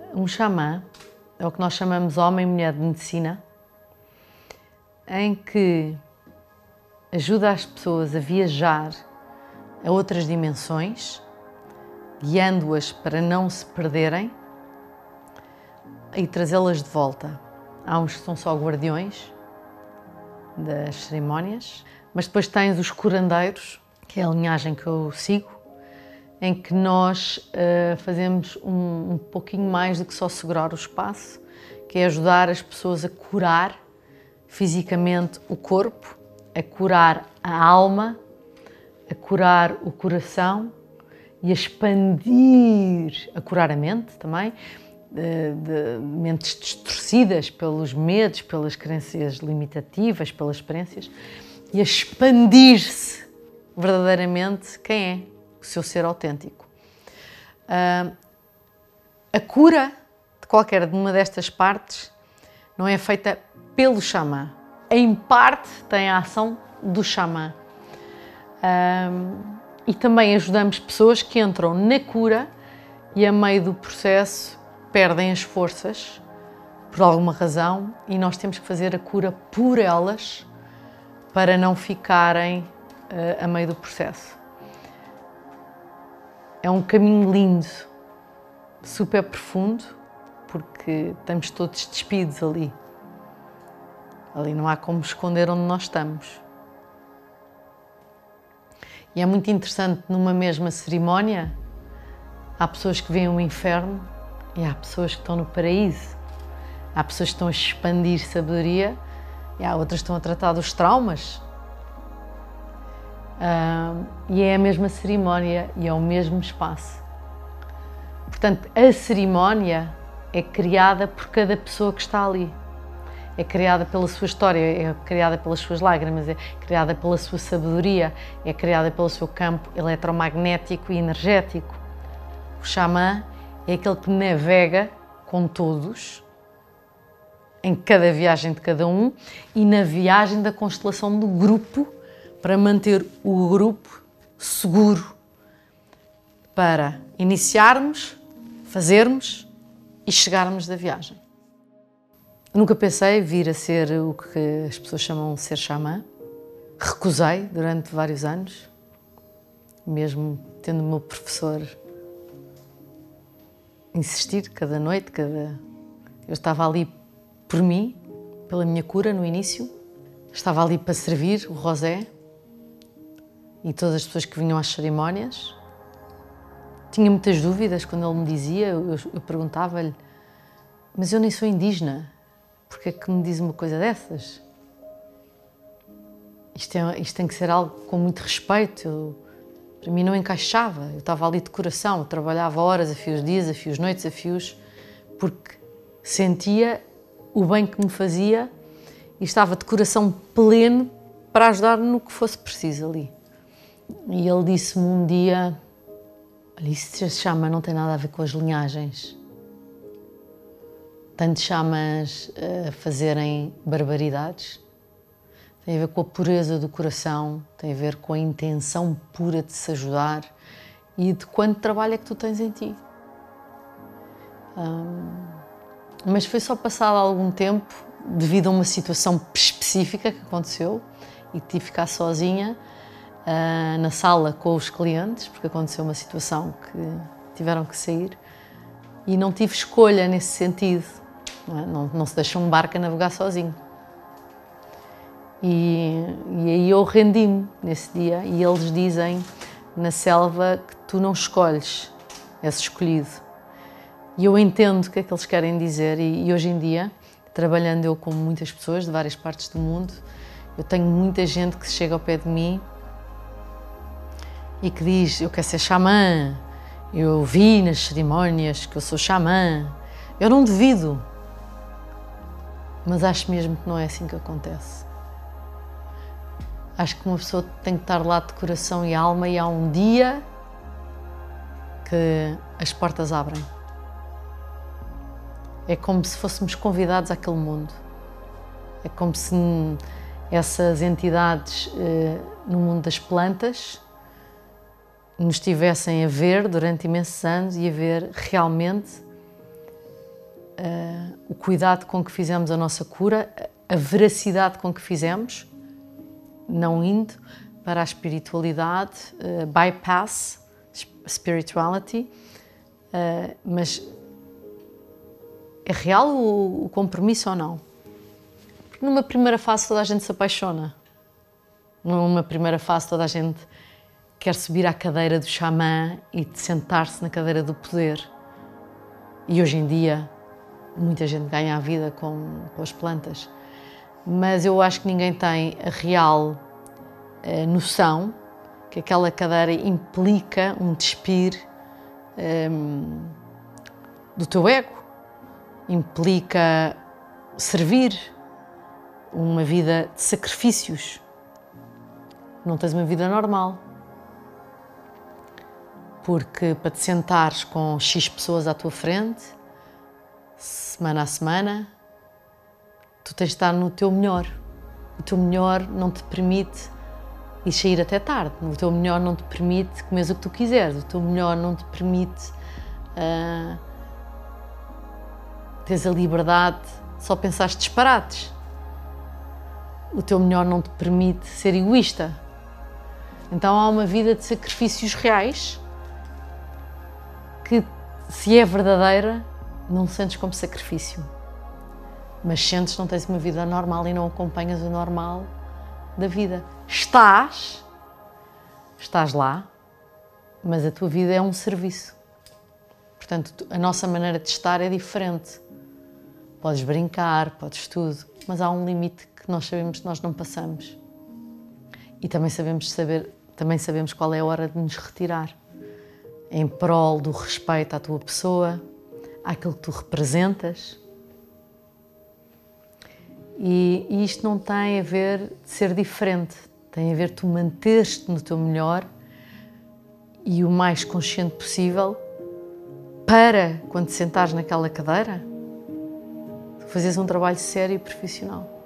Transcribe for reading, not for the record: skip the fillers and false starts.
Um xamã é o que nós chamamos homem e mulher de medicina, em que ajuda as pessoas a viajar a outras dimensões, guiando-as para não se perderem e trazê-las de volta. Há uns que são só guardiões das cerimónias, mas depois tens os curandeiros, que é a linhagem que eu sigo, em que nós fazemos um pouquinho mais do que só segurar o espaço, que é ajudar as pessoas a curar fisicamente o corpo, a curar a alma, a curar o coração e a expandir, a curar a mente também, de mentes distorcidas pelos medos, pelas crenças limitativas, pelas experiências, e a expandir-se verdadeiramente quem é, o seu ser autêntico. A cura de qualquer uma destas partes não é feita pelo xamã. Em parte tem a ação do xamã. E também ajudamos pessoas que entram na cura e a meio do processo perdem as forças por alguma razão e nós temos que fazer a cura por elas para não ficarem a meio do processo. É um caminho lindo, super profundo, porque estamos todos despidos ali. Ali não há como esconder onde nós estamos. E é muito interessante, numa mesma cerimónia, há pessoas que veem o inferno e há pessoas que estão no paraíso. Há pessoas que estão a expandir sabedoria e há outras que estão a tratar dos traumas. E é a mesma cerimónia e é o mesmo espaço. Portanto, a cerimónia é criada por cada pessoa que está ali. É criada pela sua história, é criada pelas suas lágrimas, é criada pela sua sabedoria, é criada pelo seu campo eletromagnético e energético. O xamã é aquele que navega com todos, em cada viagem de cada um e na viagem da constelação do grupo, para manter o grupo seguro para iniciarmos, fazermos e chegarmos da viagem. Eu nunca pensei vir a ser o que as pessoas chamam de ser xamã. Recusei durante vários anos, mesmo tendo o meu professor insistir cada noite, eu estava ali por mim, pela minha cura no início, estava ali para servir o Rosé e todas as pessoas que vinham às cerimónias. Tinha muitas dúvidas quando ele me dizia, eu perguntava-lhe, mas eu nem sou indígena, porque é que me diz uma coisa dessas? Isto tem que ser algo com muito respeito. Para mim não encaixava, eu estava ali de coração, eu trabalhava horas, a fios dias, a fios noites, a fios, porque sentia o bem que me fazia e estava de coração pleno para ajudar no que fosse preciso ali. E ele disse-me um dia, olha, isso se chama, não tem nada a ver com as linhagens. Tantos xamãs a fazerem barbaridades. Tem a ver com a pureza do coração, tem a ver com a intenção pura de se ajudar e de quanto trabalho é que tu tens em ti. Mas foi só passado algum tempo, devido a uma situação específica que aconteceu e tive que ficar sozinha na sala com os clientes, porque aconteceu uma situação que tiveram que sair e não tive escolha nesse sentido. Não se deixa um barco a navegar sozinho. E aí eu rendi-me nesse dia e eles dizem na selva que tu não escolhes, és escolhido. E eu entendo o que é que eles querem dizer e hoje em dia, trabalhando eu com muitas pessoas de várias partes do mundo, eu tenho muita gente que chega ao pé de mim e que diz, eu quero ser xamã, eu vi nas cerimónias que eu sou xamã. Eu não duvido, mas acho mesmo que não é assim que acontece. Acho que uma pessoa tem que estar lá de coração e alma e há um dia que as portas abrem. É como se fôssemos convidados àquele mundo. É como se essas entidades no mundo das plantas nos estivessem a ver durante imensos anos e a ver realmente o cuidado com que fizemos a nossa cura, a veracidade com que fizemos, não indo para a espiritualidade, bypass spirituality, mas é real o compromisso ou não? Porque numa primeira fase toda a gente se apaixona, numa primeira fase toda a gente quer subir à cadeira do xamã e sentar-se na cadeira do poder. E hoje em dia muita gente ganha a vida com as plantas, mas eu acho que ninguém tem a real noção que aquela cadeira implica um despir do teu ego, implica servir, uma vida de sacrifícios. Não tens uma vida normal, porque para te sentares com X pessoas à tua frente, semana a semana, tu tens de estar no teu melhor. O teu melhor não te permite ir sair até tarde, o teu melhor não te permite comer o que tu quiseres, o teu melhor não te permite teres a liberdade de só pensar disparates. O teu melhor não te permite ser egoísta. Então há uma vida de sacrifícios reais que, se é verdadeira, não sentes como sacrifício, mas sentes que não tens uma vida normal e não acompanhas o normal da vida. Estás lá, mas a tua vida é um serviço. Portanto, a nossa maneira de estar é diferente. Podes brincar, podes tudo, mas há um limite que nós sabemos que nós não passamos. E também sabemos qual é a hora de nos retirar, em prol do respeito à tua pessoa, àquilo que tu representas. E isto não tem a ver de ser diferente, tem a ver de tu manteres-te no teu melhor e o mais consciente possível para, quando te sentares naquela cadeira, fazeres um trabalho sério e profissional.